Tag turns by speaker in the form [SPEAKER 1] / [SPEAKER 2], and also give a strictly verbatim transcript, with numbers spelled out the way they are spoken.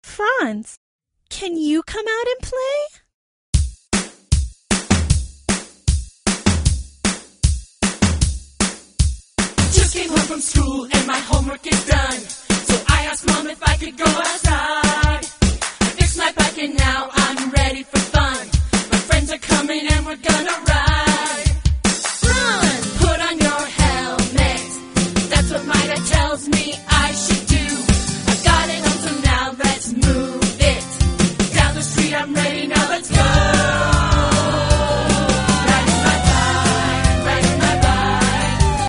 [SPEAKER 1] Franz, can you come out and play?
[SPEAKER 2] Just came home from school and my homework is done. So I asked Mom if I could go outside. I fixed my bike and now I'm ready for fun. My friends are coming and we're gonna ride.